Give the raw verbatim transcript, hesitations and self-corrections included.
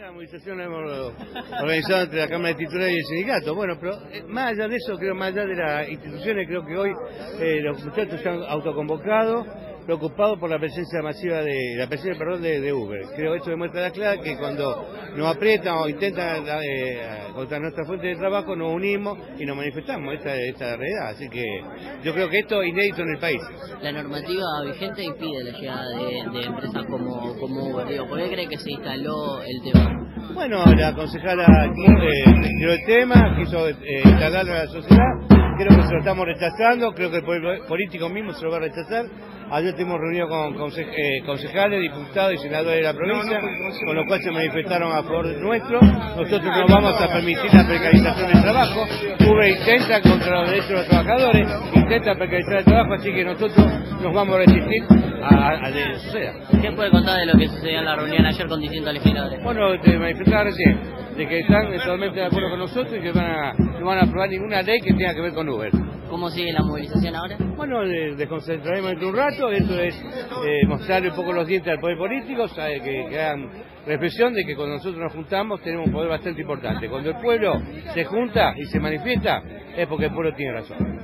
La movilización la hemos organizado entre la Cámara de Titulares y el sindicato. Bueno, pero eh, más allá de eso, creo más allá de las instituciones, creo que hoy eh, los muchachos se han autoconvocado, preocupados por la presencia masiva de la presencia perdón, de, de Uber. Creo que esto demuestra la clara que cuando nos aprietan o intentan eh, contra nuestra fuente de trabajo, nos unimos y nos manifestamos. Esta es la realidad. Así que yo creo que esto es inédito en el país. La normativa vigente impide la llegada de, de empresas como, como Uber. Digo, ¿por qué cree que se instaló el tema? Bueno, la concejala aquí eh, tiró el tema, quiso eh, instalarlo a la sociedad. Creo que se lo estamos rechazando, creo que el pueblo político mismo se lo va a rechazar. Ayer estuvimos reunidos con conse eh, concejales, diputados y senadores de la provincia, con los cuales se manifestaron a favor nuestro. Nosotros no vamos a permitir la precarización del trabajo. Uber intenta contra los derechos de los trabajadores, intenta precarizar el trabajo, así que nosotros nos vamos a resistir a, a que suceda. ¿Qué puede contar de lo que sucedió en la reunión ayer con distintos legisladores? Bueno, te manifestaba recién, de que están totalmente de acuerdo con nosotros y que van a, no van a aprobar ninguna ley que tenga que ver con Uber. ¿Cómo sigue la movilización ahora? Bueno, desconcentraremos dentro de un rato, eso es eh, mostrarle un poco los dientes al poder político, sabe, que, que hagan reflexión de que cuando nosotros nos juntamos tenemos un poder bastante importante. Cuando el pueblo se junta y se manifiesta es porque el pueblo tiene razón.